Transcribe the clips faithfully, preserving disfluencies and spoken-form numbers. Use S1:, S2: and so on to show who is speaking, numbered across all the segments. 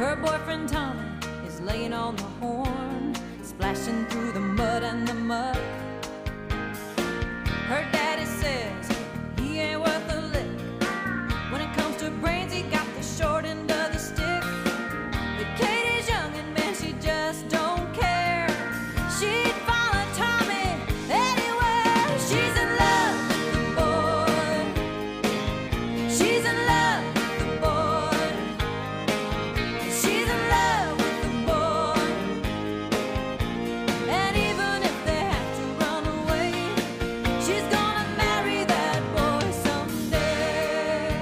S1: Her boyfriend Tommy is laying on the horn, splashing through the mud and the muck. Her daddy says he ain't worth a lick. When it comes to brains, he got the short end of the stick. But Katie's young and man, she just don't care. She'd follow Tommy anywhere. She's in love with the boy. She's in love with the boy. She's in love with the boy. And even if they have to run away, she's gonna marry that boy someday.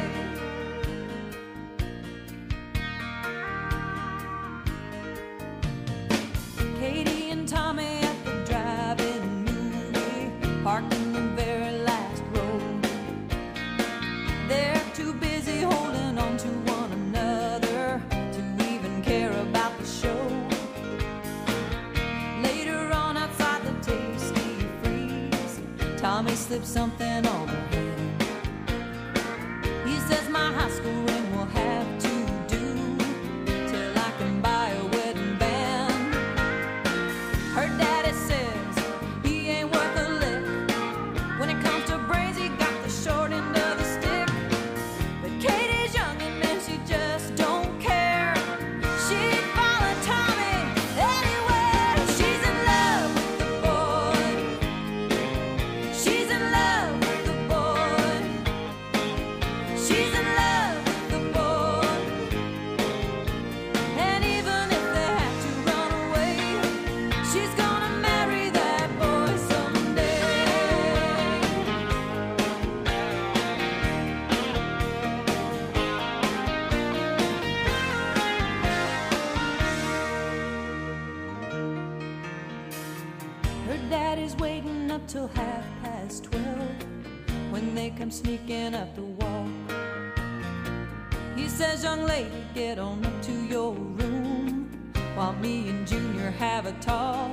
S1: Katie and Tommy at the drive-in movie, parked in the very last row. They're too busy holding on to one another to even care about the show. Later on outside the Tasty Freeze, Tommy slips something on her hand. He says my high school ring will have to do till I can buy a wedding band. Her daddy says he ain't worth a lick. When it comes to brains, he got the short end of the stick. But Katie's young and man, she just don't care. She'd follow Tommy anywhere. She's in love with the boy. She's in love with the boy. She's in love with the boy. And even if they have to run away, she's gonna marry that boy someday. Her daddy's waiting up till half past twelve when they come sneaking up the walk. He says, young lady, get on up to your room while me and Junior have a talk.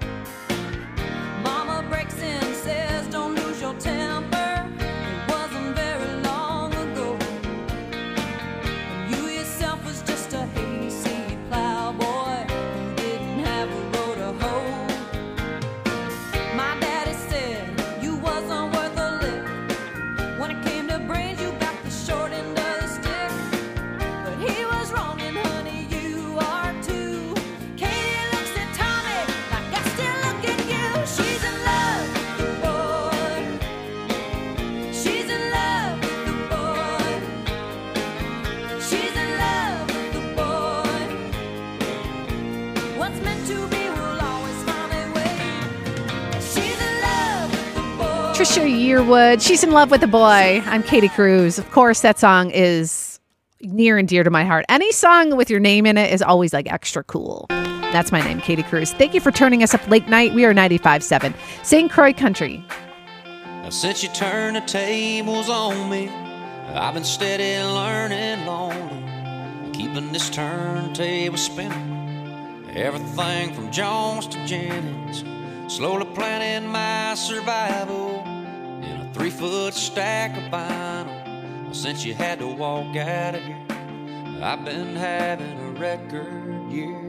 S1: Mama breaks in, says, don't lose your temper. It wasn't very long ago when you yourself was just a hayseed plowboy who didn't have a row to hoe. My daddy said you wasn't worth a lick. When it came to brains, you got the short end of the stick. But he was wrong, and honey, you are too. Katie looks at Tommy like I still look at you. She's in love with the boy. She's in love with the boy. She's in love with the boy. What's meant to be will always find a way. She's in love with the boy.
S2: Trisha Yearwood, she's in love with the boy. I'm Katie Cruz. Of course, that song is near and dear to my heart. Any song with your name in it is always like extra cool. That's my name, Katie Cruz. Thank you for turning us up late night. We are ninety-five point seven Saint Croix Country.
S3: Now, since you turned the tables on me, I've been steady learning lonely, keeping this turntable spinning. Everything from Jones to Jennings, slowly planning my survival in a three-foot stack of vinyl. Since you had to walk out of here, I've been having a record year.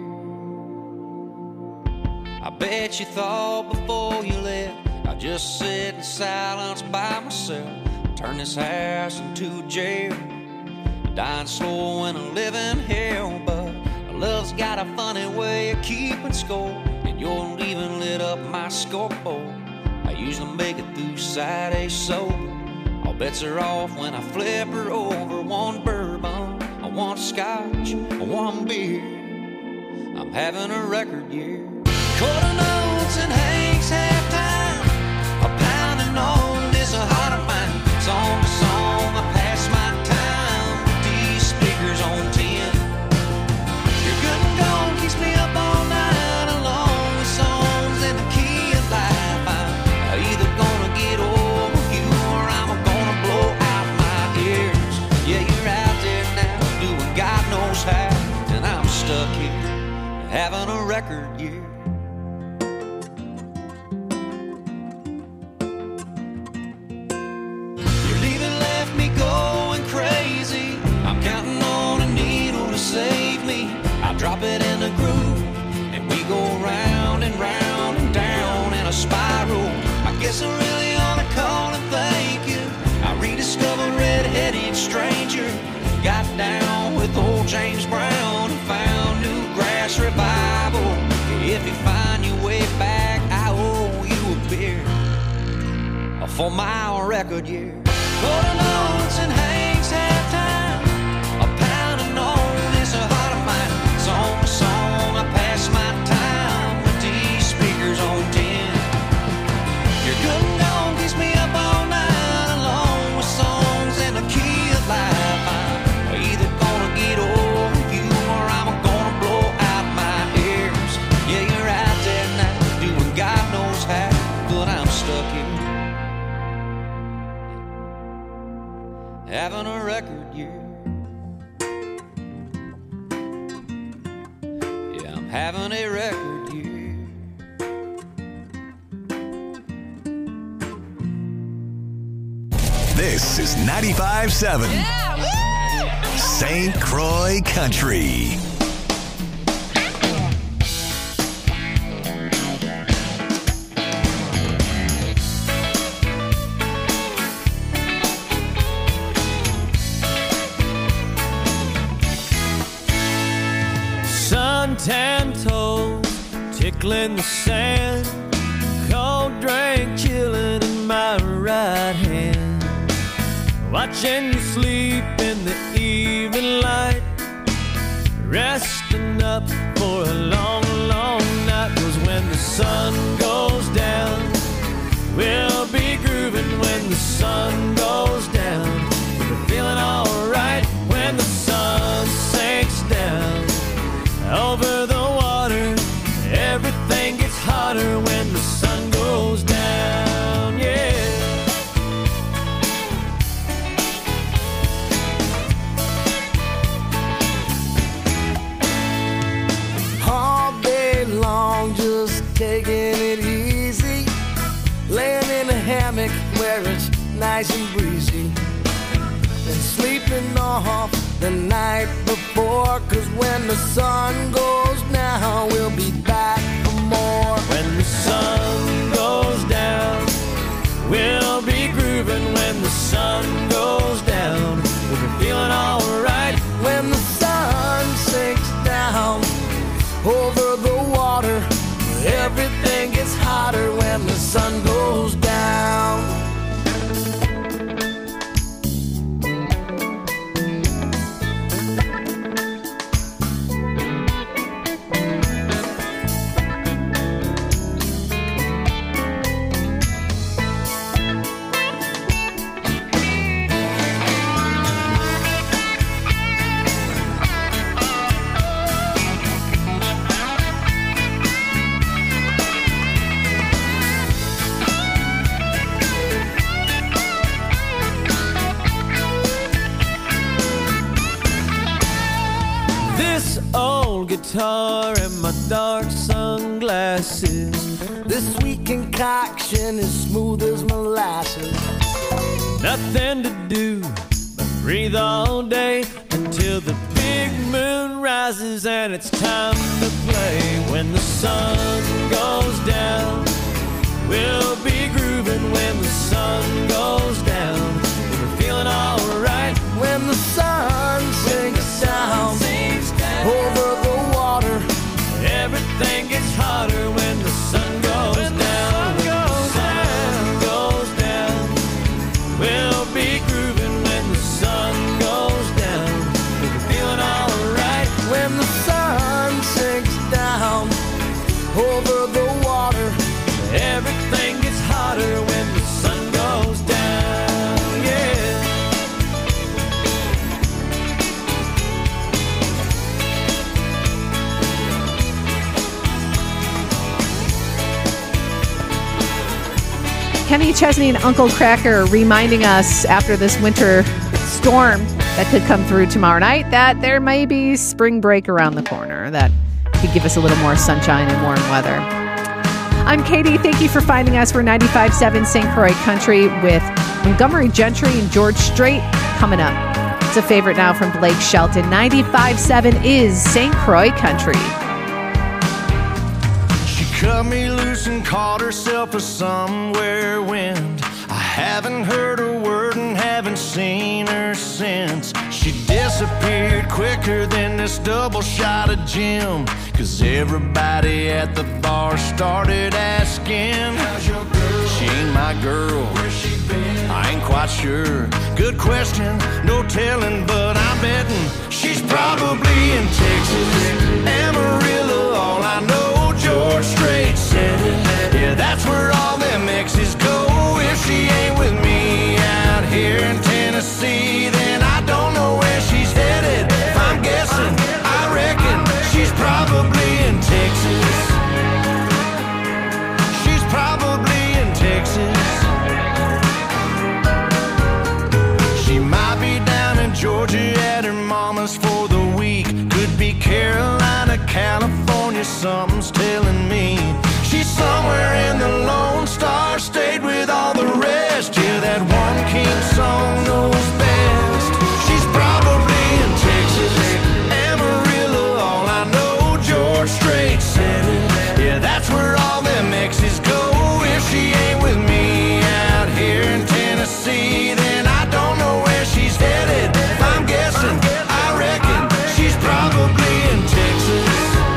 S3: I bet you thought before you left I'd just sit in silence by myself, turn this house into a jail, dying slow in a living hell. But love's got a funny way of keeping score, and your leaving lit up my scoreboard. I usually make it through Saturday sober. All bets are off when I flip her over. One bourbon, I want scotch, I want beer. I'm having a record year. Quarter notes and Hank's halftime, a pounding on this heart of mine. Song to song, I pass my time with these speakers on ten. Your good and gone keeps me up all night along with songs in the key of life. I'm either gonna get over you or I'm gonna blow out my ears. Yeah, you're out there now doing God knows how, and I'm stuck here having a record year. Your leaving left me going crazy. I'm counting on a needle to save me. James Brown and found Newgrass Revival. If you find your way back, I owe you a beer. A four mile record year. Golden Notes and Hank's halftime. A pound of known is a heart of mine. Song to song, I pass my time with these speakers on ten. Your good and gone keeps me up all night, along with songs in the key of life. I'm either gonna get over you or I'm gonna blow out my ears. Yeah, you're out there now, doing God knows how, but I'm stuck here. Having a record year. Yeah, I'm having a record year.
S4: This is ninety-five seven yeah, Saint Croix Country.
S5: Suntan toes tickling the sand, cold drink chilling in my right hand, watching you sleep in the evening light, resting up for a long, long night. 'Cause when the sun goes down, we'll be grooving. When the sun goes down, we're feeling alright. When the sun sinks down over the water, everything gets hotter when the sun goes down, yeah.
S6: All day long, just taking it easy, laying in a hammock where it's nice and breezy, and sleeping off the night before. 'Cause when the sun goes down, we'll be back for more.
S5: When the sun goes down, we'll be grooving. When the sun goes down, we'll be feeling alright.
S6: When the sun sinks down over the water, everything gets hotter when the sun goes down.
S5: Guitar and my dark sunglasses,
S6: this sweet concoction is smooth as molasses.
S5: Nothing to do but breathe all day until the big moon rises and it's time to play. When the sun goes down, we'll be grooving. When the sun goes down, we're feeling alright.
S6: When the sun sinks down over the water,
S5: everything gets hotter when the sun goes when down. The sun goes down, when the sun goes down, we'll be grooving. When the sun goes down, we're feeling alright.
S6: When the sun sinks down over the water,
S5: everything gets hotter when the sun goes down, yeah.
S2: Kenny Chesney and Uncle Cracker reminding us after this winter storm that could come through tomorrow night that there may be spring break around the corner that could give us a little more sunshine and warm weather. I'm Katie. Thank you for finding us. We're ninety-five point seven Saint Croix Country with Montgomery Gentry and George Strait coming up. It's a favorite now from Blake Shelton. ninety-five point seven is Saint Croix Country.
S6: Cut me loose and caught herself a somewhere wind. I haven't heard a word and haven't seen her since. She disappeared quick
S5: faster than this double shot of gin. Cause everybody at the bar started asking, how's your girl? She ain't my girl. Where's she been? I ain't quite sure. Good question, no telling, but I'm betting she's probably in Texas. Amarillo, all I know, George Strait said it. Yeah, that's where all them exes go. If she ain't with me out here in Tennessee, then I don't know where she's headed. If I'm guessing, I reckon she's probably in Texas. She's probably in Texas. She might be down in Georgia at her mama's for the week. Could be Carolina, California, something's telling me. She's somewhere in the Lone Star State with all the rest. Yeah, that one king song knows best. She's probably in Texas. Amarillo, all I know, George Strait said it. Yeah, that's where all them exes go. If she ain't with me out here in Tennessee, then I don't know where she's headed. If I'm guessing, I reckon she's probably in Texas.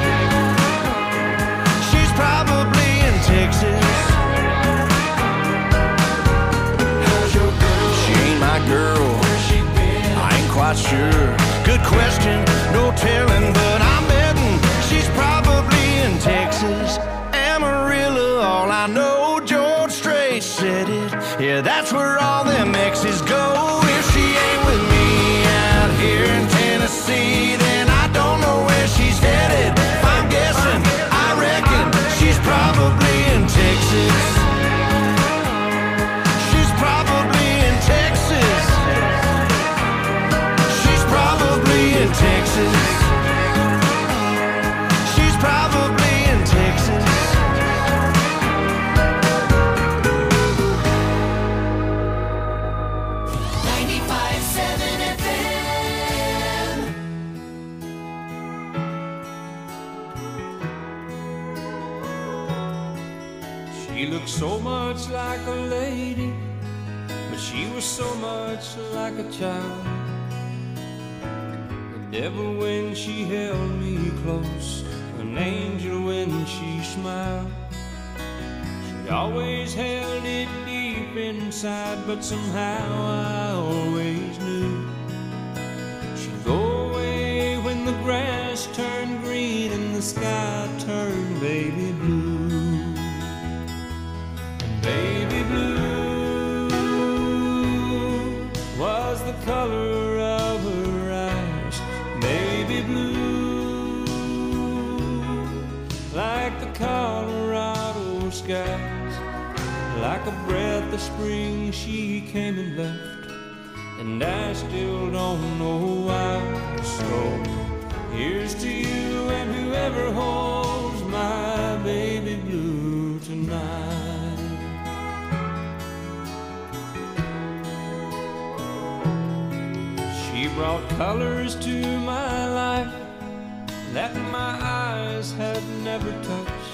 S5: She's probably in Texas. How's your girl? She ain't my girl. Where's she been? I ain't quite sure. Good question, no telling, but I'm betting she's probably in Texas. Amarillo, all I know, George Strait said it. Yeah, that's where all them exes go. If she ain't with me out here in Tennessee, then I don't know where she's headed. If I'm guessing, I reckon she's probably in Texas. She's probably in Texas. She's probably in Texas. She's probably in Texas.
S1: ninety-five seven F M.
S3: She looked so much like a lady, but she was so much like a child. The devil when she held me close, an angel when she smiled. She always held it deep inside, but somehow I always knew she'd go away when the grass turned green and the sky turned baby blue. Baby blue was the color of her eyes. Baby blue, like the Colorado skies. Like a breath of spring she came and left, and I still don't know why. So here's to you and whoever holds my baby blue tonight. She brought colors to my life that my eyes had never touched.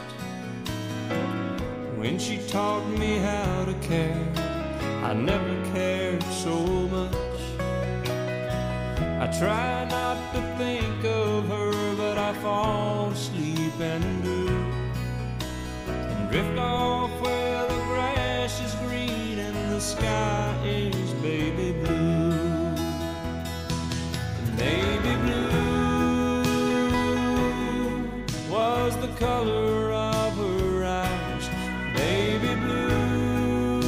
S3: When she taught me how to care, I never cared so much. I try not to think of her, but I fall asleep and do, and drift off where the grass is green and the sky is baby blue. Baby blue was the color of her eyes. Baby blue,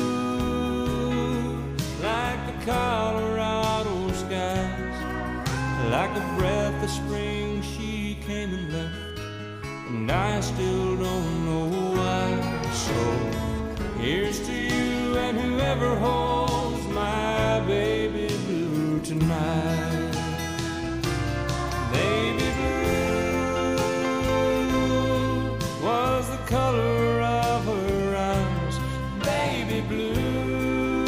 S3: like the Colorado skies. Like a breath of spring she came and left, and I still don't know why. So here's to you and whoever holds my baby blue tonight. Baby blue was the color of her eyes. Baby blue,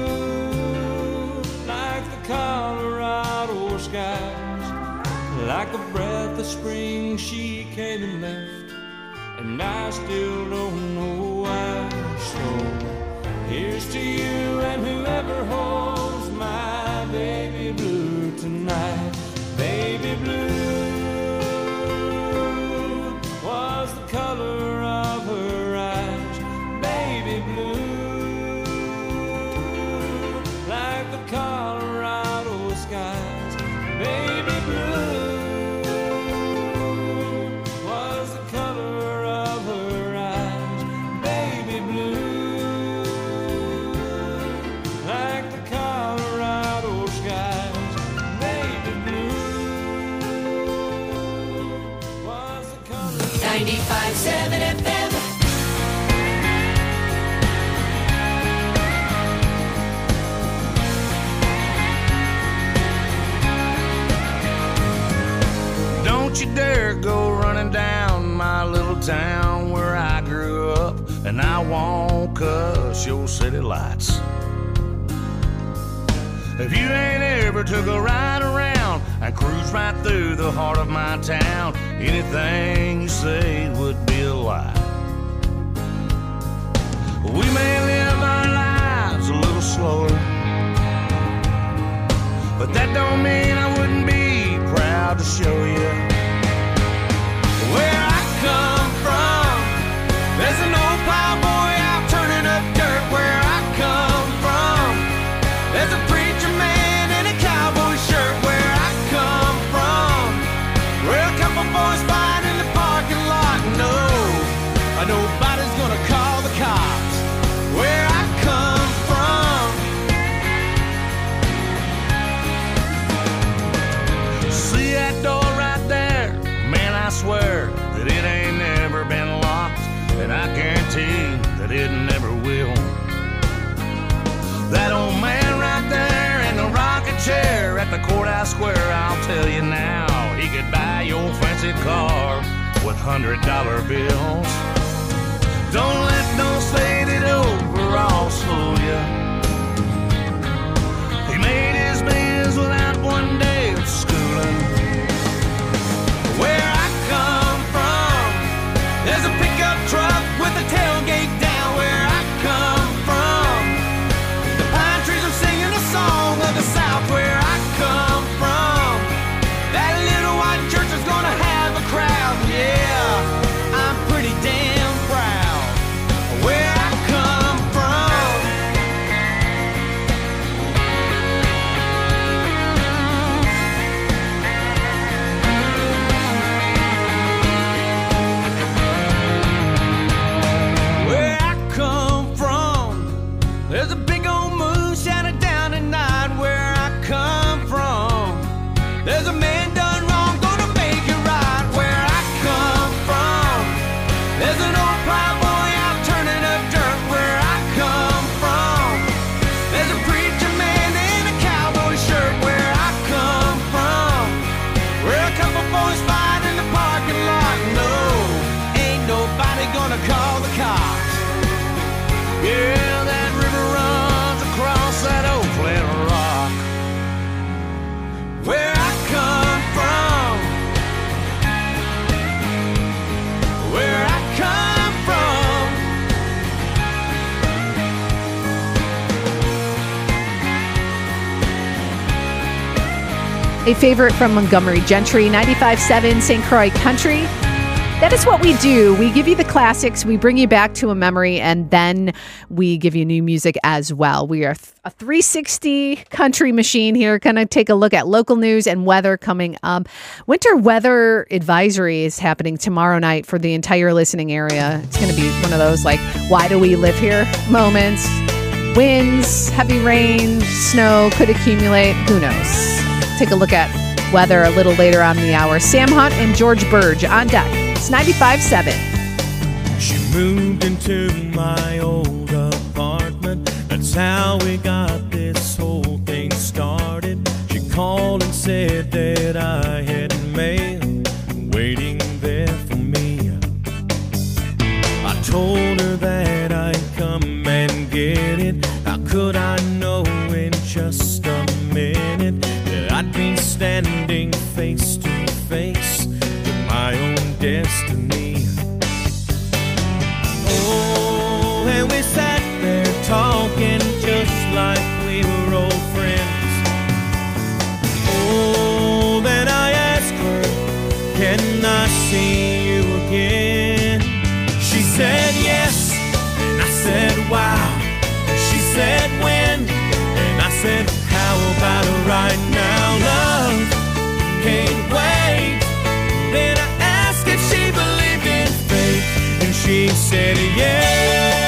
S3: like the Colorado skies. Like a breath of spring she came and left, and I still don't know why. So here's to you and whoever holds my baby blue tonight. Baby blue
S1: ninety-five seven F M.
S6: Don't you dare go running down my little town where I grew up, and I won't cuss your city lights. If you ain't ever took a ride around and cruise right through the heart of my town, anything you say would be a lie. We may live our lives a little slower, but that don't mean I wouldn't be proud to show you where I come from. There's an old plowboy out turning up dirt where I come from. There's a preacher man in a cowboy shirt where I come from. Where a couple boys fight in the parking lot. No, nobody's gonna call the cops where I come from. See that door right there? Man, I swear that it ain't never been locked, and I guarantee that it never will. That old man right there in the rocking chair at the courthouse square, I'll tell you now, he could buy your fancy car with hundred dollar bills. Don't let those faded overalls fool you. He made his biz without one day of schooling. Where I come from, there's a pickup truck with a tailgate down where I come from. The pine trees are singing a song of the South where I come from. That little white church is gonna have a crowd, yeah, I'm pretty damn proud where I come from. Where I come from, there's a big old moon shining down at night where I come from. There's a man done wrong, gonna make it right where I come from. There's an old plowboy out turning up dirt where I come from. There's a preacher man in a cowboy shirt where I come from. Where a couple boys fight in the parking lot. No, ain't nobody gonna call the cops. Yeah, that river runs across that old flat rock. Where I come from, where I come from.
S2: A favorite from Montgomery Gentry, ninety-five seven Saint Croix Country. That is what we do. We give you the classics, we bring you back to a memory, and then we give you new music as well. We are a three sixty country machine here. Going to take a look at local news and weather coming up. Winter weather advisory is happening tomorrow night for the entire listening area. It's going to be one of those like, why do we live here moments. Winds, heavy rain, snow could accumulate. Who knows? Take a look at weather a little later on in the hour. Sam Hunt and George Burge on deck. It's ninety-five seven.
S5: She moved into my old apartment. That's how we got this whole thing started. She called and said that I had mail waiting there for me. I told her that I'd come and get it. How could I know in just a minute that I'd be standing face to face with my own destiny? Oh, and we sat there talking just like we were old friends. Oh, then I asked her, can I see you again? She said yes, and I said wow. And she said when, and I said how about right now, love? Can't wait. Then I asked if she believed in fate, and she said yes.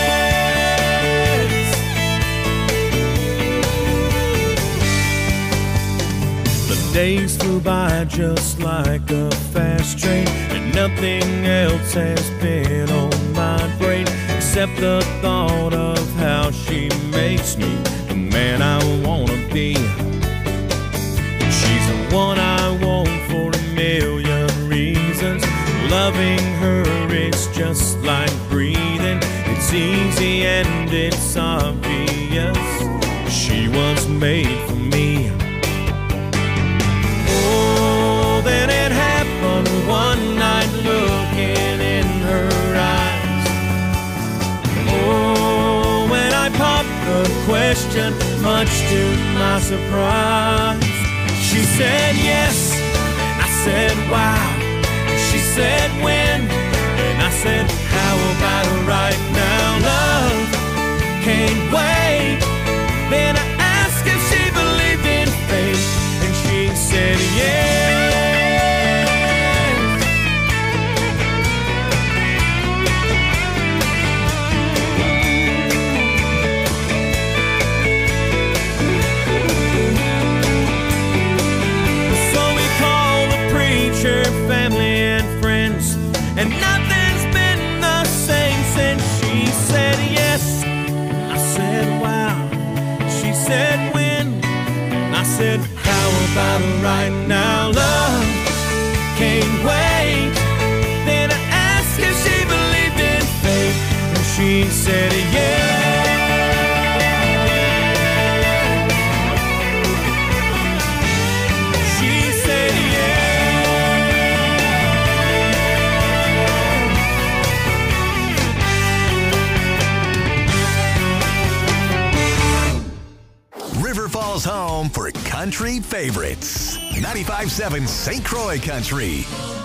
S5: The days flew by just like a fast train, and nothing else has been on my brain except the thought of how she makes me the man I wanna be. She's the one I want for a million reasons. Loving her is just like breathing. It's easy and it's obvious. She was made for me. Oh, then it happened one night, looking in her eyes. Oh, when I popped the question, much to my surprise, she said yes, and I said wow. She said when, and I said how about right now? Love can't wait. Then I asked if she believed in fate, and she said yes. So we called the preacher, family and friends, and nothing's been the same since she said yes. I said wow. She said when, I said how about right now? Love can't wait. Then I asked if she believed in fate, and she said yeah. She said
S4: River Falls home for country favorites. ninety-five point seven Saint Croix Country.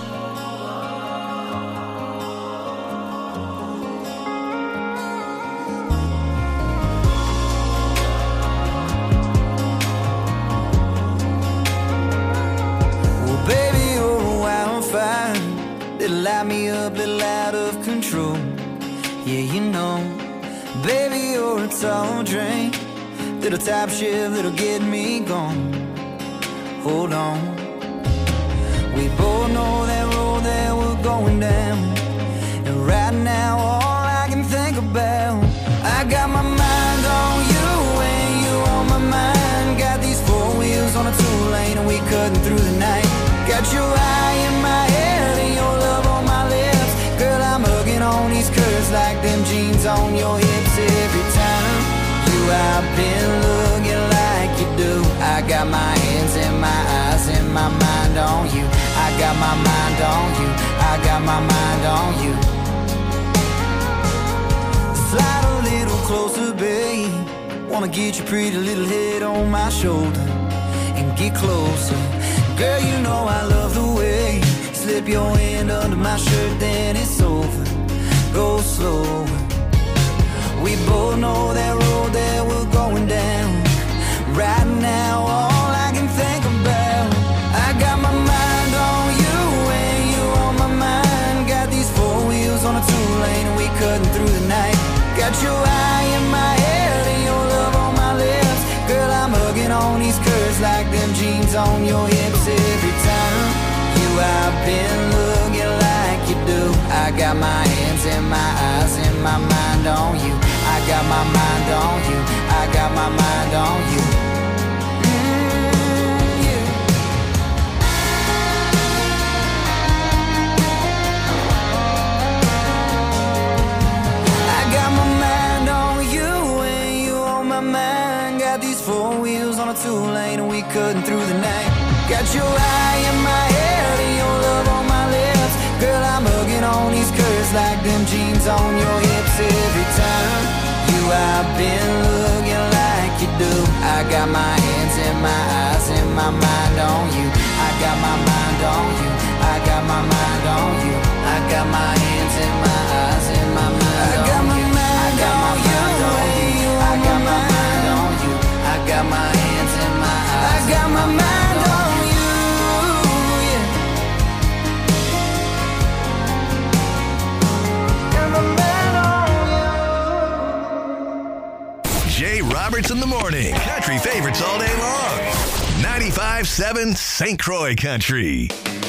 S6: Well, baby, you're a wildfire that'll light me up, little out of control. Yeah, you know, baby, you're a tall drink, little top shift that'll get me gone. Hold on, we both know that road that we're going down, and right now all I can think about, I got my mind on you and you on my mind. Got these four wheels on a two-lane and we cutting through the night. Got your eye in my head and your love on my lips. Girl, I'm hugging on these curves like them jeans on your hips. Every time you I've been looking like you do. I got my hands and my eyes and my mind on you. I got my mind on you. I got my mind on you. Slide a little closer, babe. Wanna get your pretty little head on my shoulder and get closer. Girl, you know I love the way you slip your hand under my shirt, then it's over. Go slow. We both know that road that we're going down. Right now, all I can think about, I got my mind on you and you on my mind. Got these four wheels on a two-lane and we cutting through the night. Got your eye in my head and your love on my lips. Girl, I'm hugging on these curves like them jeans on your hips. Every time you I've been looking like you do. I got my hands and my eyes and my mind on you. I got my mind on you. I got my mind on you. Mm, yeah. I got my mind on you and you on my mind. Got these four wheels on a two-lane and we cutting through the night. Got your eye in my head and your love on my lips. Girl, I'm hugging on these curves like them jeans on your hips. Every time you I've been looking like you do. I got my hands and my eyes and my mind on you. I got my mind on you. I got my mind on you. I got my hands and my eyes and my mind on you. I got my mind on you. I got my mind on you. I got my hands and my eyes. I got my mind on you. Yeah. Got my mind on you.
S4: Jay Roberts in the morning. Country favorites all day long. ninety-five ninety-five seven Saint Croix Country.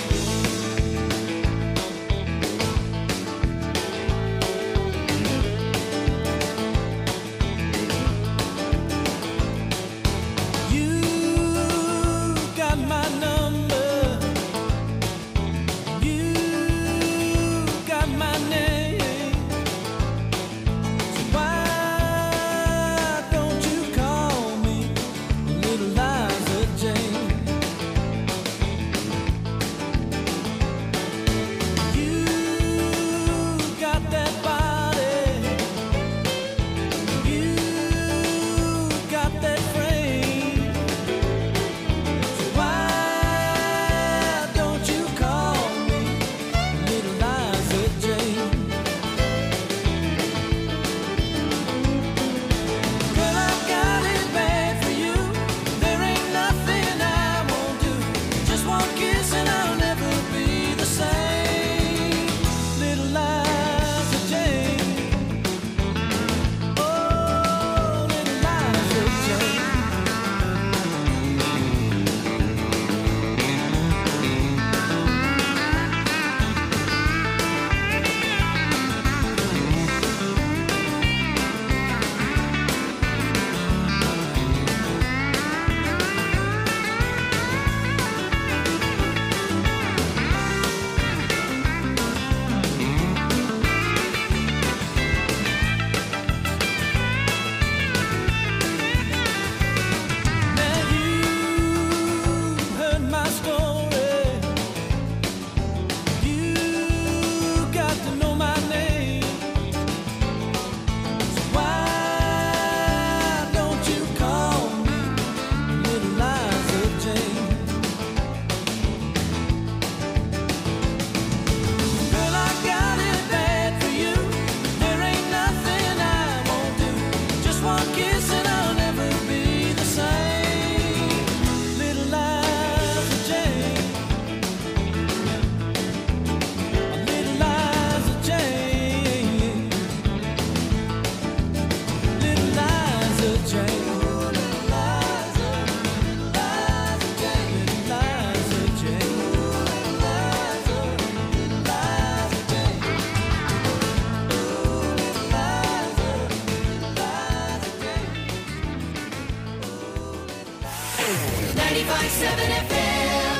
S1: ninety-five seven F M.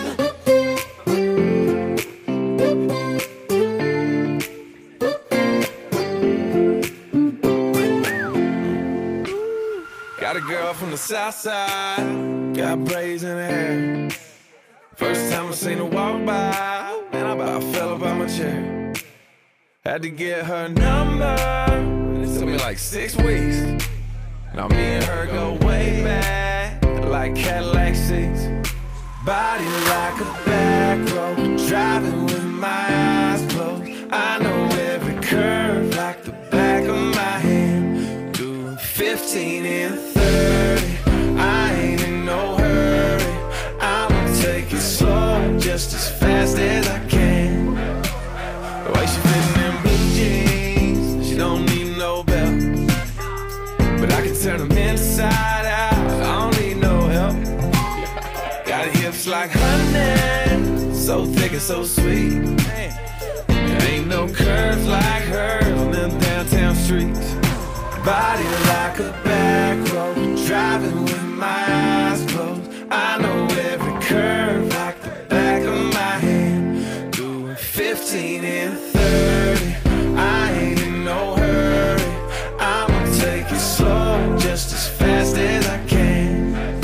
S5: Got a girl from the south side, got braids in her hair. First time I seen her walk by, man, I about fell about my chair. Had to get her number, it took me like six weeks. Now me and her go way back, like Cadillac seats. Body like a back road, driving with my eyes closed. I know every curve like the back of my hand. Doing fifteen and thirty, I ain't in no hurry. I'ma take it slow, just as fast as I can. The way she fitting in blue jeans, she don't need no belt. But I can turn them inside out, I don't need no help. Got hips like honey, so thick and so sweet. There ain't no curves like hers on them downtown streets. Body like a back road, driving with my eyes closed. I know every curve like the back of my hand. Doing fifteen and thirty, I ain't in no hurry. I'ma take it slow, just as fast as I can.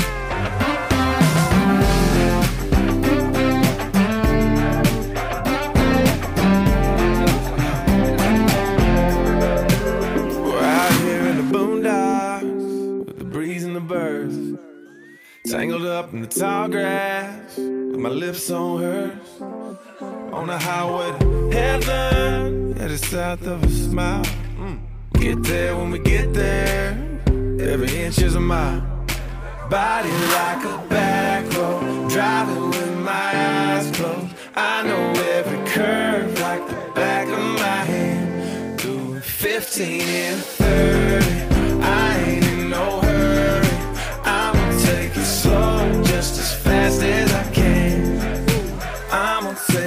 S5: We're out here in the boondocks with the breeze and the birds, tangled up in the tall grass with my lips on hers. On the highway to heaven, yeah, the south of a smile. Mm. Get there when we get there, every inch is a mile. Body like a back road, driving with my eyes closed. I know every curve like the back of my hand. Doing fifteen and thirty, I ain't in no hurry. I'ma take it slow, just as fast as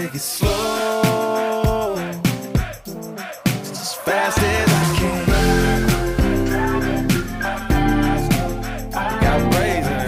S6: take it slow, just as fast as I can. I got ways in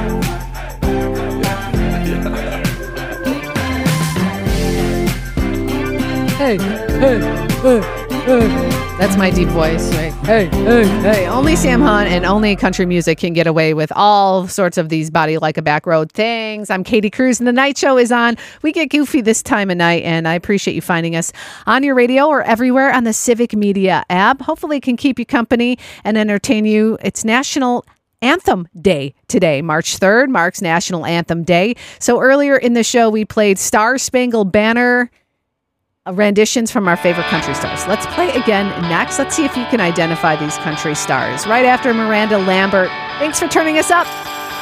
S2: Hey, hey, hey, hey. That's my deep voice. Right? Hey, hey, hey. Only Sam Hunt and only country music can get away with all sorts of these body like a back road things. I'm Katie Cruz, and the night show is on. We get goofy this time of night, and I appreciate you finding us on your radio or everywhere on the Civic Media app. Hopefully it can keep you company and entertain you. It's National Anthem Day today. March third marks National Anthem Day. So earlier in the show, we played Star Spangled Banner renditions from our favorite country stars. Let's play again next. Let's see if you can identify these country stars. Right after Miranda Lambert. Thanks for turning us up.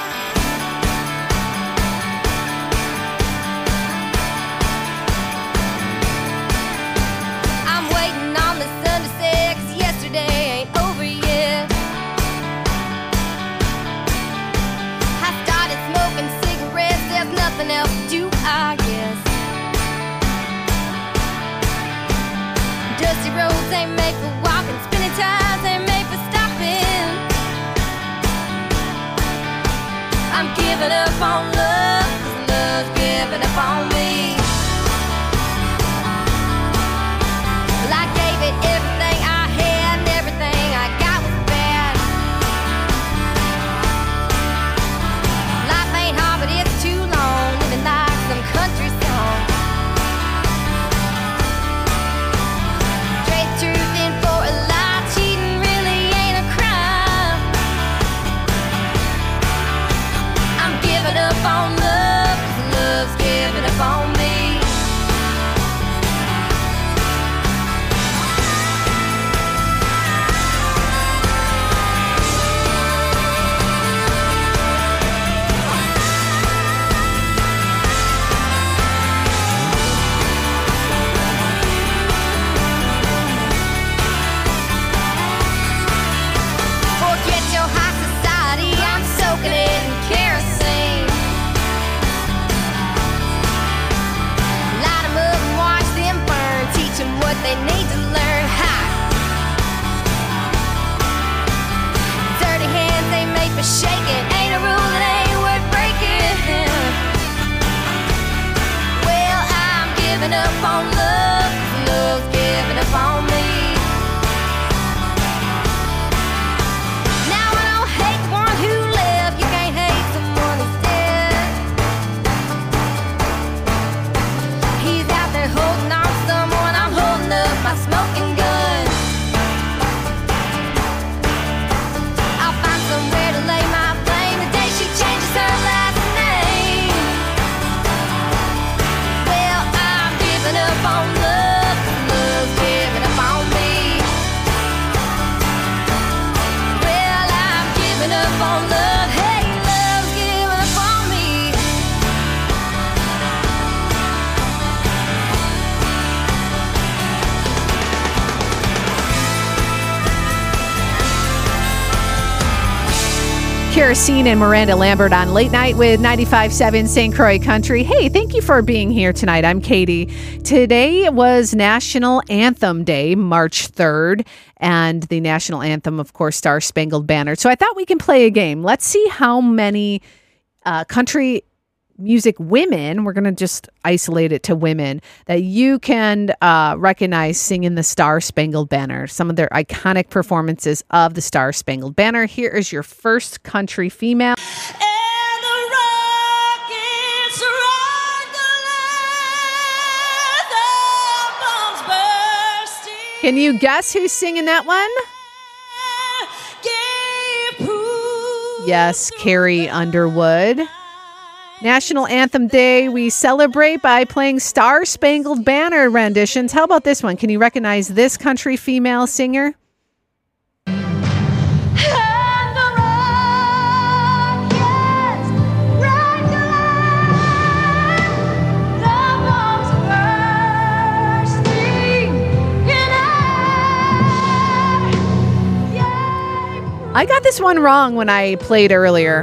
S7: I'm waiting on the sun to set, 'cause yesterday ain't over yet. I started smoking cigarettes, there's nothing else to do, I guess. Dusty roads ain't made for walking, spinning tires ain't made for stopping. I'm giving up on love, 'cause love's giving up on me. Well, I gave it everything I had, and everything I got was bad. Life ain't hard, but it's too long, living like some country song. Truth in for a lie, cheating really ain't a crime. I'm giving up on love, 'cause love's giving up on me. Forget your high society, I'm soaking it in kerosene. Light 'em up and watch them burn, teach 'em what they need to learn. Ha! Dirty hands ain't made for shaking, ain't a rule that ain't worth breaking. Well, I'm giving up on love, 'cause love's giving up on me. Now I don't hate the one who left, you can't hate someone who's dead. He's out there holding on to someone, I'm holding up my smoking gun. I'll find somewhere to lay my blame the day she changes her last name. Well, I'm giving up on love, 'cause love's giving up on me. Well, I'm giving up on love, hey, love's giving up on me.
S2: Kerosene and Miranda Lambert on Late Night with ninety-five point seven Saint Croix Country. Hey, thank you for being here tonight. I'm Katie. Today was National Anthem Day, March third, and the national anthem, of course, Star Spangled Banner. So I thought we can play a game. Let's see how many uh, country music women, we're going to just isolate it to women, that you can uh, recognize singing the Star Spangled Banner, some of their iconic performances of the Star Spangled Banner. Here is your first country female.
S1: And the rockets rock the land, the bombs bursting.
S2: Can you guess who's singing that one?
S1: Gave proof
S2: Yes, Carrie Underwood. National Anthem Day, we celebrate by playing Star Spangled Banner renditions. How about this one? Can you recognize this country female singer?
S1: And the rockets rock the land, the bombs bursting in air.
S2: I got this one wrong when I played earlier.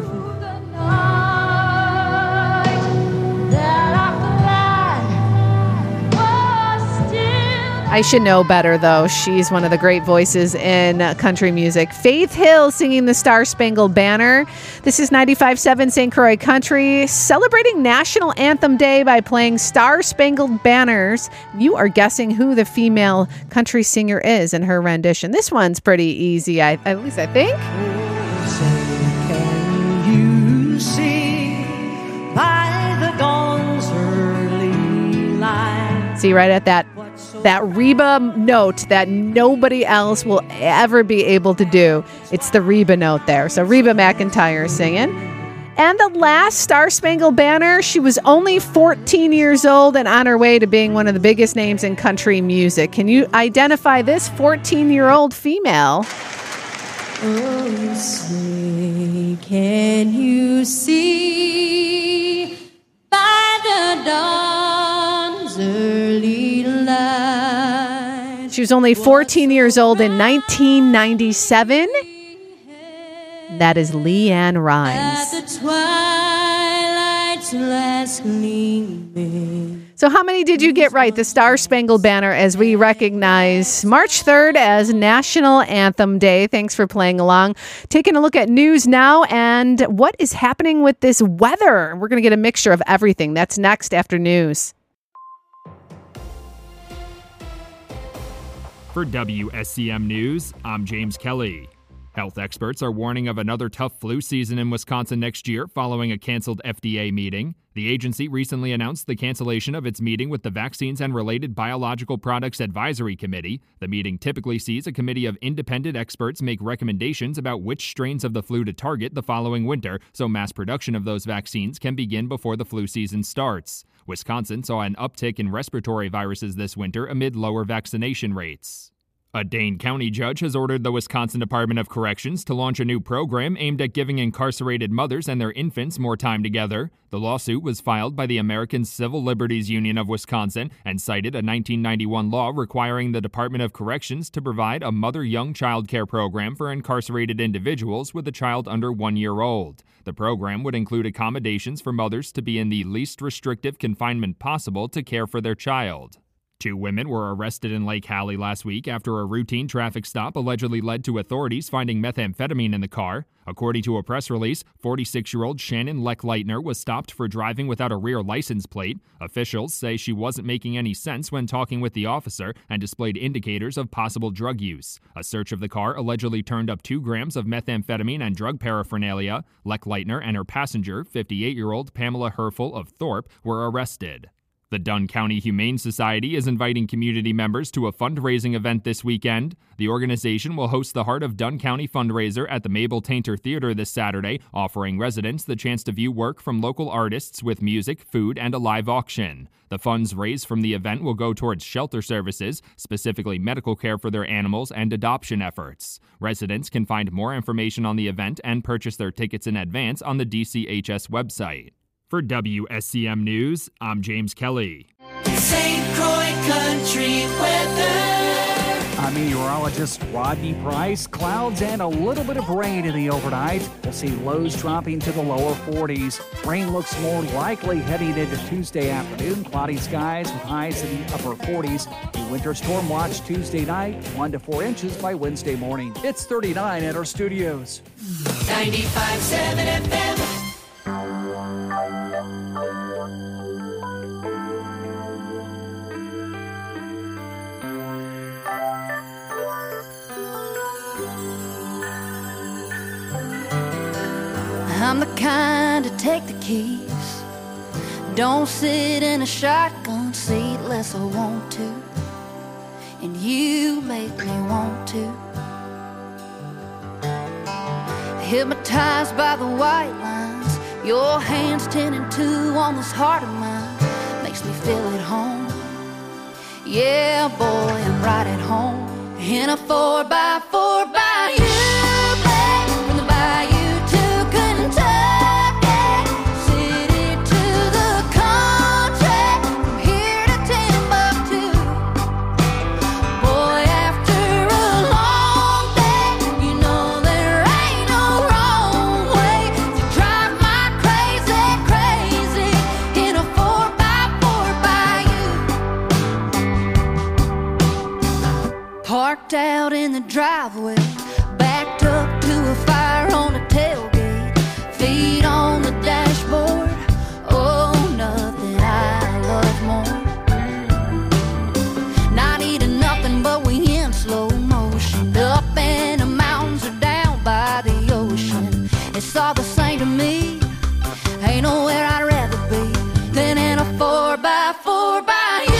S2: I should know better, though. She's one of the great voices in country music. Faith Hill singing the Star Spangled Banner. This is ninety-five point seven Saint Croix Country, celebrating National Anthem Day by playing Star Spangled Banners. You are guessing who the female country singer is in her rendition. This one's pretty easy, I, at least I think.
S1: Can you see by the dawn's early light?
S2: See, right at that that Reba note that nobody else will ever be able to do. It's the Reba note there. So Reba McEntire singing. And the last Star Spangled Banner, she was only fourteen years old and on her way to being one of the biggest names in country music. Can you identify this fourteen-year-old female?
S1: Oh, say, can you see by the dawn's early light?
S2: She was only fourteen years old in nineteen ninety-seven. That is Leanne Rimes.
S1: At the twilight's last gleaming.
S2: So how many did you get right? The Star Spangled Banner, as we recognize March third as National Anthem Day. Thanks for playing along. Taking a look at news now and what is happening with this weather. We're going to get a mixture of everything. That's next after news.
S8: For W S C M News, I'm James Kelly. Health experts are warning of another tough flu season in Wisconsin next year following a canceled F D A meeting. The agency recently announced the cancellation of its meeting with the Vaccines and Related Biological Products Advisory Committee. The meeting typically sees a committee of independent experts make recommendations about which strains of the flu to target the following winter, so mass production of those vaccines can begin before the flu season starts. Wisconsin saw an uptick in respiratory viruses this winter amid lower vaccination rates. A Dane County judge has ordered the Wisconsin Department of Corrections to launch a new program aimed at giving incarcerated mothers and their infants more time together. The lawsuit was filed by the American Civil Liberties Union of Wisconsin and cited a nineteen ninety-one law requiring the Department of Corrections to provide a mother-young child care program for incarcerated individuals with a child under one year old. The program would include accommodations for mothers to be in the least restrictive confinement possible to care for their child. Two women were arrested in Lake Hallie last week after a routine traffic stop allegedly led to authorities finding methamphetamine in the car. According to a press release, forty-six-year-old Shannon Leckleitner was stopped for driving without a rear license plate. Officials say she wasn't making any sense when talking with the officer and displayed indicators of possible drug use. A search of the car allegedly turned up two grams of methamphetamine and drug paraphernalia. Leckleitner and her passenger, fifty-eight-year-old Pamela Herfel of Thorpe, were arrested. The Dunn County Humane Society is inviting community members to a fundraising event this weekend. The organization will host the Heart of Dunn County fundraiser at the Mabel Tainter Theater this Saturday, offering residents the chance to view work from local artists with music, food, and a live auction. The funds raised from the event will go towards shelter services, specifically medical care for their animals and adoption efforts. Residents can find more information on the event and purchase their tickets in advance on the D C H S website. For W S C M News, I'm James Kelly.
S1: Saint Croix Country weather.
S9: I'm meteorologist Rodney Price. Clouds and a little bit of rain in the overnight. We'll see lows dropping to the lower forties. Rain looks more likely heading into Tuesday afternoon. Cloudy skies with highs in the upper forties. The winter storm watch Tuesday night, one to four inches by Wednesday morning. It's thirty-nine at our studios.
S1: ninety-five point seven F M.
S7: I'm the kind to take the keys. Don't sit in a shotgun seat unless I want to. And you make me want to. Hypnotized by the white lines, your hands ten and two on this heart of mine. Makes me feel at home. Yeah, boy, I'm right at home. In a four by four by you. parked out in the driveway, backed up to a fire on the tailgate, feet on the dashboard. Oh, nothing I love more. Not eating nothing, but we in slow motion, up in the mountains or down by the ocean. It's all the same to me. Ain't nowhere I'd rather be than in a four by four by you.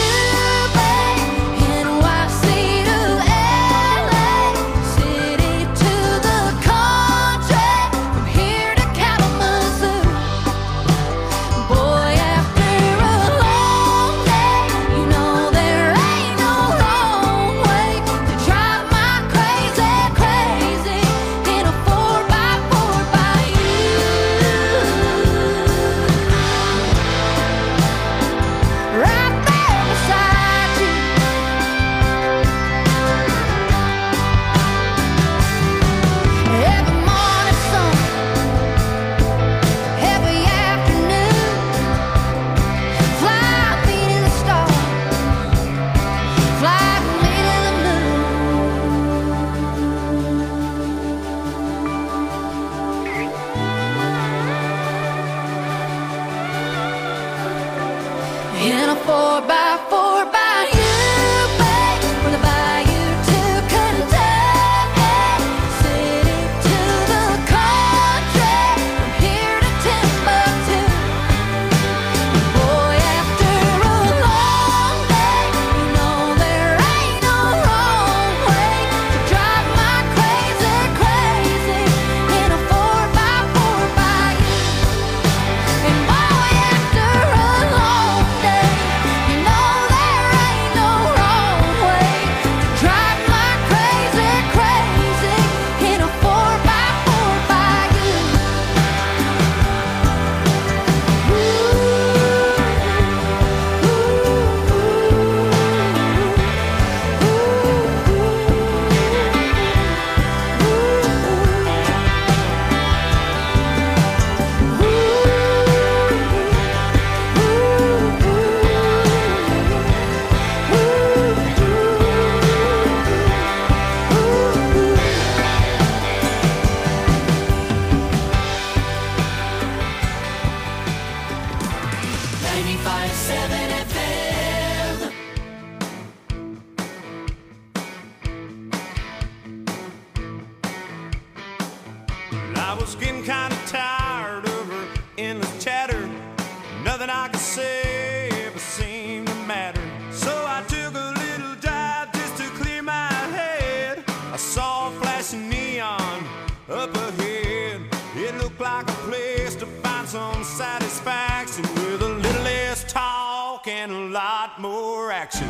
S7: In a four by four by you, babe, from the bayou to Kentucky, city to the country, from here to Timbuktu. Boy, after a long day, you know there ain't no wrong way to drive my crazy, crazy in a four by four by you. And boy, after a long day, you know there ain't no wrong way to drive my crazy, crazy in a four by four by you. ninety-five seven F M.
S5: I was getting kind of tired of her endless chatter. Nothing I could say ever seemed to matter. So I took a little drive just to clear my head. I saw a flashing neon up ahead. It looked like a place to find some satisfaction with a little less talk and a lot more action.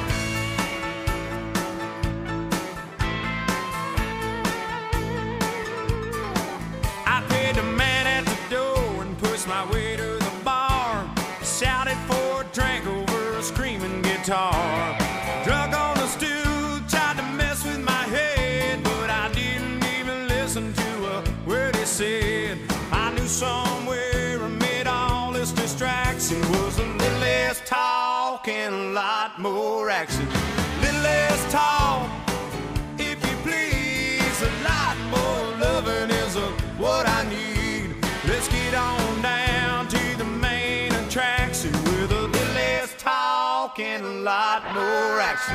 S5: I paid the man at the door and pushed my way to the bar. Shouted for a drink over a screaming guitar. Drunk on the stool, tried to mess with my head, but I didn't even listen to a word he said. I knew somewhere amid all this distraction was a little less talk and a lot more action. Little less talk, if you please, a lot more loving is a, what I need. Let's get on down to the main attraction with a little less talk and a lot more action.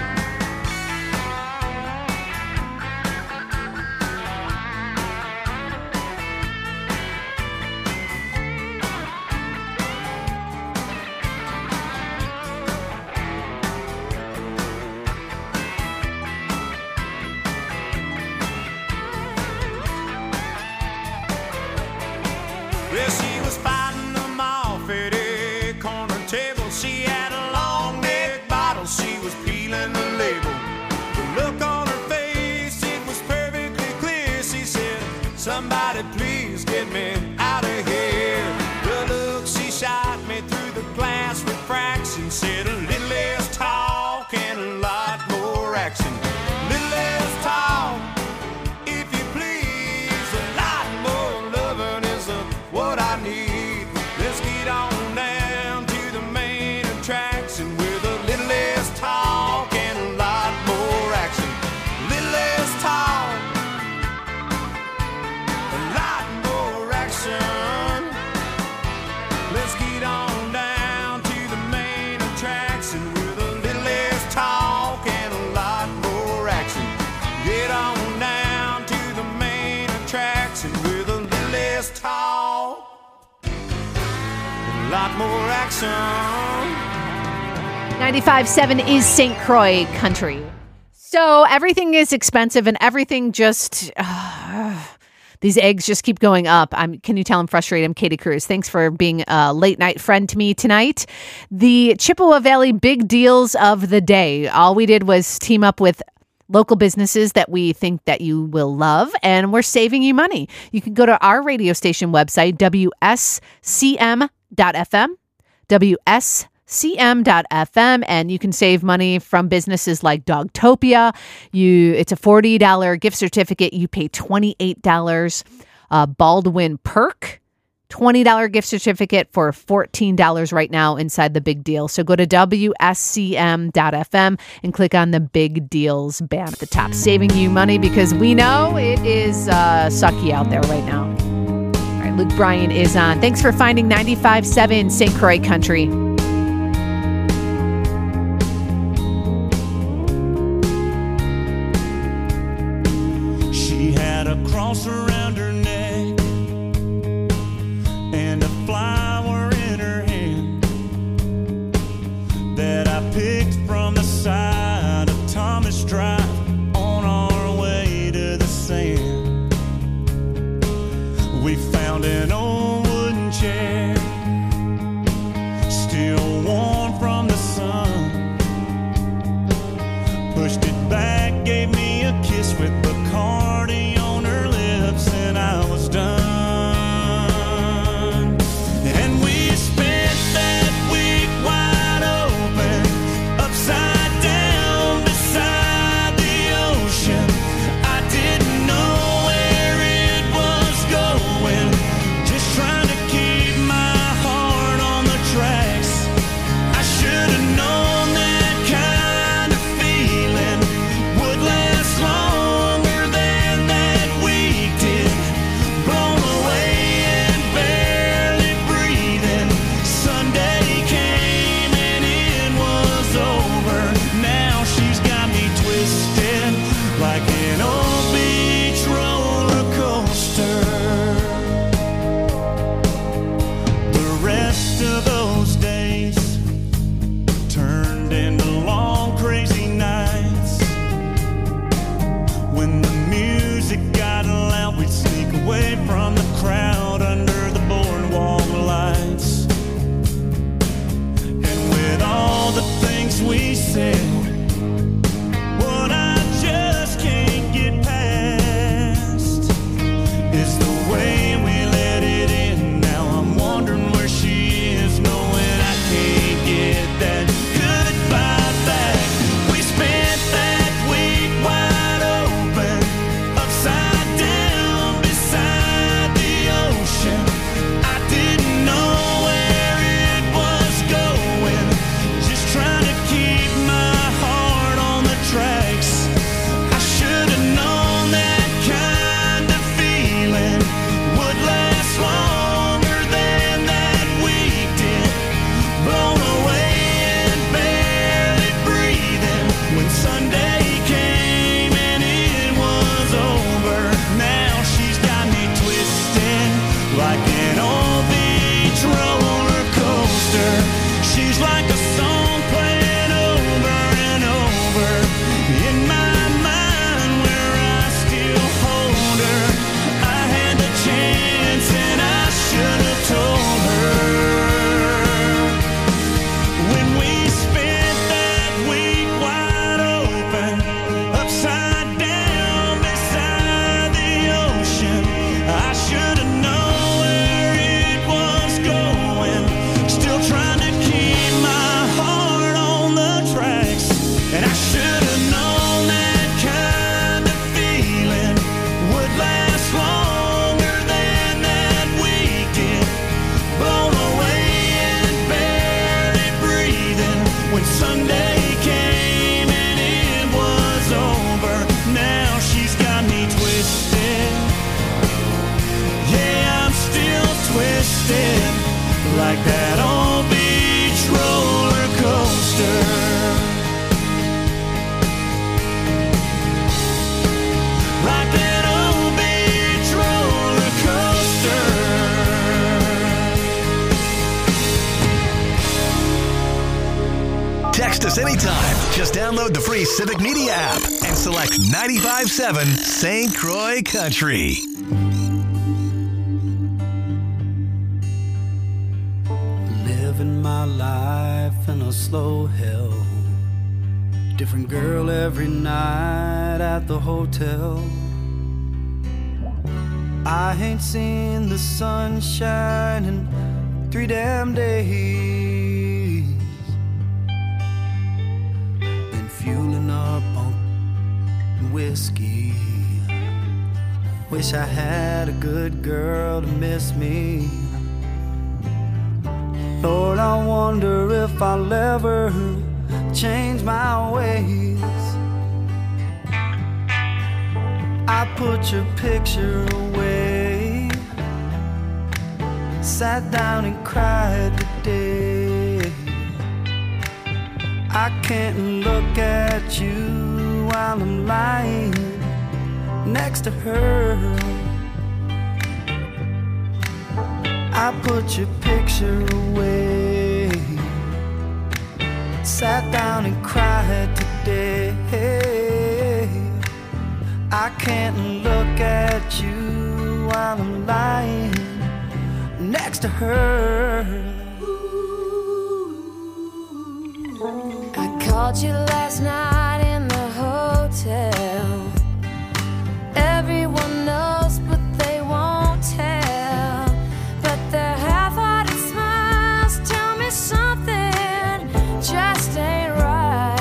S5: Well, she was fighting them off at a corner table. She had a long neck bottle, she was peeling the label. lot more action.
S2: ninety-five point seven is Saint Croix Country. So everything is expensive and everything just, uh, these eggs just keep going up. I'm, can you tell I'm frustrated? I'm Katie Cruz. Thanks for being a late night friend to me tonight. The Chippewa Valley big deals of the day. All we did was team up with local businesses that we think that you will love, and we're saving you money. You can go to our radio station website, W S C M dot F M, W S C M dot F M, and you can save money from businesses like Dogtopia. You, it's a forty dollars gift certificate. You pay twenty-eight dollars. Uh, Baldwin Perk, twenty dollars gift certificate for fourteen dollars right now inside the big deal. So go to W S C M dot F M and click on the big deals band at the top, saving you money because we know it is uh, sucky out there right now. All right, Luke Bryan is on. Thanks for finding ninety-five point seven Saint Croix Country.
S5: She had a cross around her neck and a flower in her hand that I picked from the side of Thomas Drive on our way to the sand. We found an old wooden chair, still warm from the sun. Pushed it back, gave me a kiss with Bacardi on her lips, and I was done. And we spent that week wide open, upside down beside the ocean. I didn't know where it was going, just trying to keep my heart on the tracks. I should have known that kind of feeling would last longer than that week did. Blown away and barely breathing. Sunday came and it was over. Now she's got me twisted like an old beach roller coaster. The rest of those days turned into long crazy nights. When the music got loud, we'd sneak away from the crowd under the boardwalk lights. And with all the things we said, what I just can't get past is the way we let it in. Now I'm wondering where she is, knowing I can't get that goodbye back. We spent that week wide open, upside down beside the ocean. I didn't know where it was going, just trying to keep my heart on the tracks. I should have known that kind of feeling would last longer than that week did. Blown away and barely breathing when Sunday came and it was over. Now she's got me twisted like an old beach roller coaster. She's like a song playing over and over in my mind where I still hold her. I had the chance and I should have told her. When we spent that week wide open, upside down beside the ocean, I should have known where it was going. Still trying to keep my heart on the tracks. And I should have known that kind of feeling would last longer than that week did. Blown away and barely breathing when Sunday came and it was over. Now she's got me twisted. Yeah, I'm still twisted like that old beach roller coaster.
S4: Text us anytime. Just download the free Civic Media app and select ninety-five point seven Saint Croix Country.
S6: Living my life in a slow hell. Different girl every night at the hotel. I ain't seen the sunshine in three damn days. Been fueling up on whiskey. Wish I had a good girl to miss me. Lord, I wonder if I'll ever change my ways. I put your picture away, sat down and cried today. I can't look at you while I'm lying next to her. I put your picture away, sat down and cried today. I can't look at you while I'm lying next to her.
S10: I called you last night in the hotel. Everyone knows but they won't tell. But their half-hearted smiles tell me something just ain't right.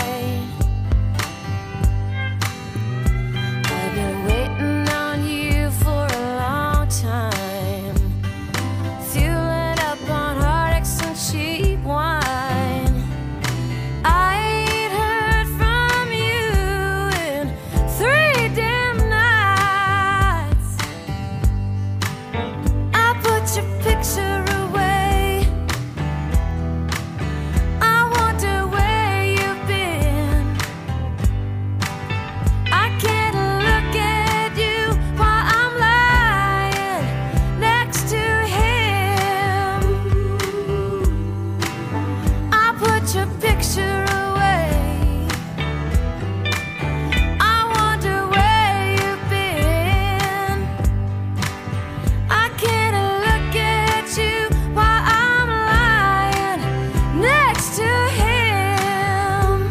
S10: I've been waiting on you for a long time, fueling up on heartaches and cheap wine. I ain't heard from you in three damn nights. I put your picture away. I wonder where you've been. I can't look at you while I'm lying next to him. I put your picture away. I wonder where you've been. I can't look at you while I'm lying next to him.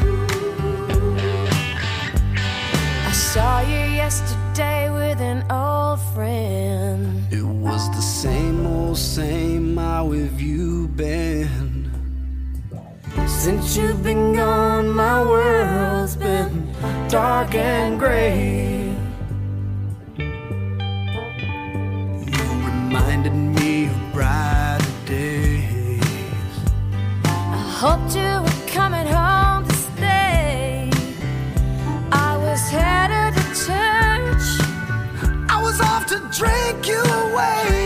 S10: I saw you yesterday with an old friend.
S6: It was the same old same. How have you been? Since you've been gone, my world's been dark and gray. You reminded me of brighter days.
S10: I hoped you were coming home to stay. I was headed to church.
S6: I was off to drink you away.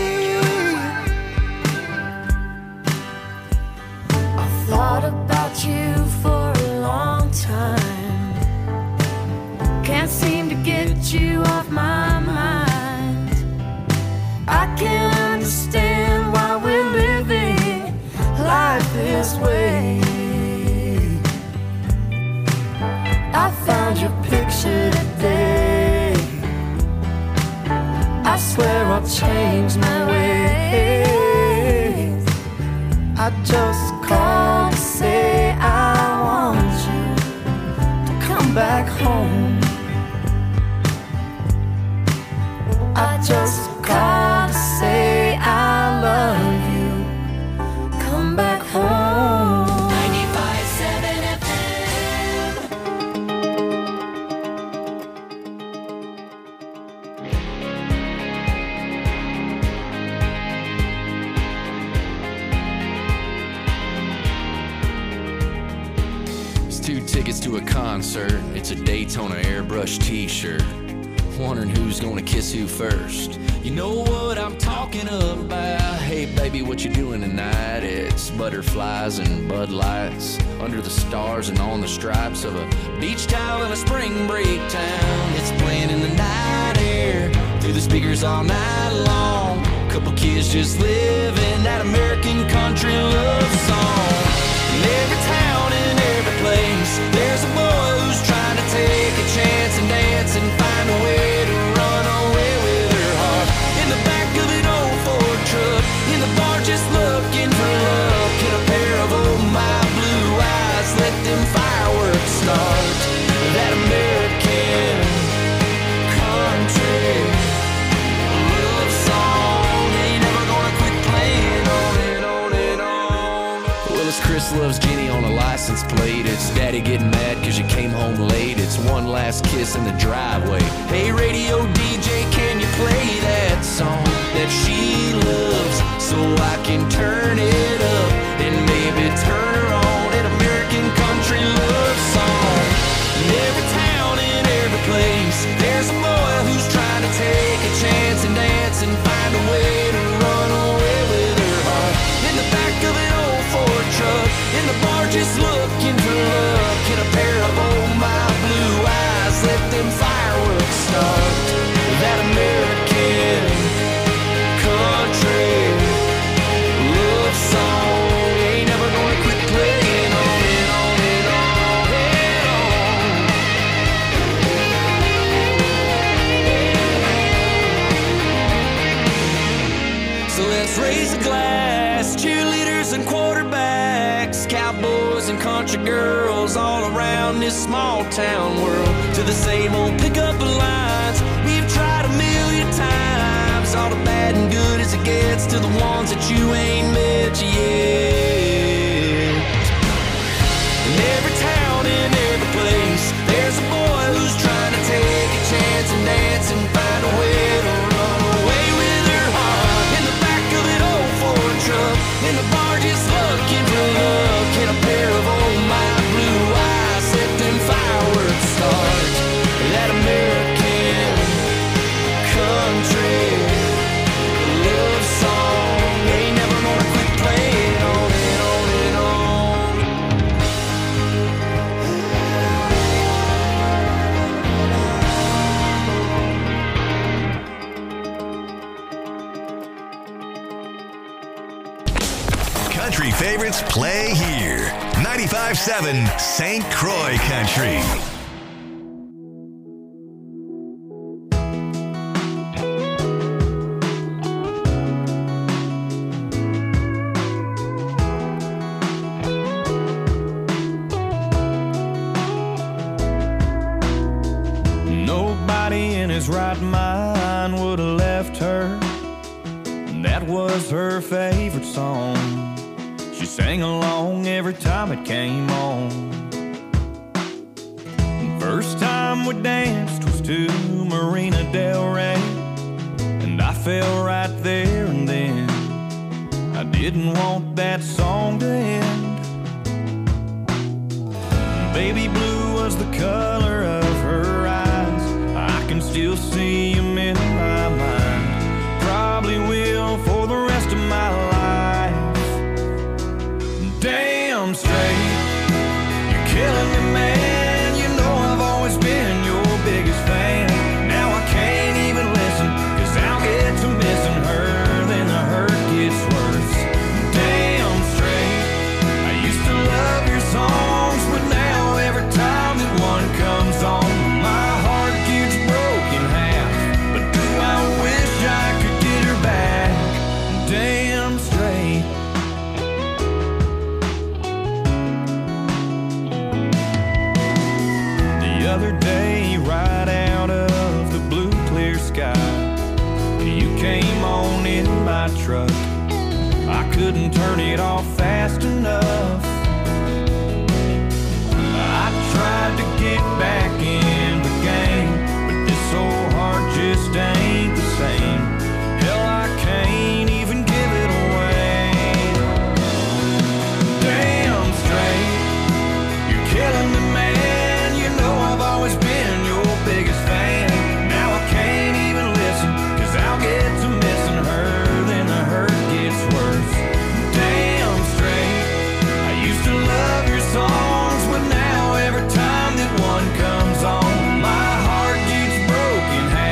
S10: I thought about you for a long time. Can't seem to get you off my mind. I can't understand why we're living life this way. I found your picture today. I swear I'll change my ways.
S6: I just called to say I want you to come back home. I just called to say I love you. Come back home.
S1: ninety-five point seven F M.
S11: It's two tickets to a concert. It's a Daytona airbrush t-shirt. Wondering who's gonna kiss who first. You know what I'm talking about. Hey baby, what you doing tonight? It's butterflies and Bud Lights under the stars and on the stripes of a beach towel in a spring break town. It's playing in the night air through the speakers all night long. Couple kids just living that American country love song. In every town and every place. There's a boy who's trying to take a chance and dance and find a way to run away with her heart. In the back of an old Ford truck, in the bar just looking for love. Get a pair of oh my blue eyes, let them fireworks start. That American country love song ain't never gonna quit playing on and on and on. Well, it's Chris Loves Jenny on a license plate. It's Daddy getting mad cause you came home late. It's one last kiss in the driveway. Hey radio D J, can you play that song that she loves so I can turn it up and maybe turn her on? An American country love song. In every town, in every place, there's a boy who's trying to take a chance and dance and find a way to run away with her heart. In the back of an old Ford truck, in the bar just looking for love. Get a pair of oh my blue eyes, let them fireworks start. That American country love song ain't never gonna quit playing on and on and on and on. So let's raise a glass, cheerleaders and quarterbacks, cowboys and country girls all around this small town world. To the same old pickup lines we've tried a million times. All the bad and good as it gets to the ones that you ain't met yet. In every town, in every place, there's a boy who's trying to take a chance and dance and find a way to run away with her heart. In the back of an old Ford truck, in the bar just looking for love. Get a pair of oh my blue eyes, let them fireworks start. That American country love song ain't never gonna quit playing on and on and on.
S4: Country favorites play here. ninety-five point seven Saint Croix Country.
S5: Nobody in his right mind would have left her. That was her favorite song. She sang along every time it came on. First time we danced was to Marina Del Rey, and I fell right there and then. I didn't want that song to end. Baby blue was the color of her eyes. I can still see them in my mind. Probably will for the rest of my life. Damn straight, you're killing me, man. You know I've always been your biggest fan. Now I can't even listen, cause I'll get to missing her, then the hurt gets worse. Damn straight, I used to love your songs, but now every time that one comes on, my heart gets broken half. But do I wish I could get her back? Damn straight. The other day, right out of the blue clear sky, you came on in my truck. I couldn't turn it off fast enough.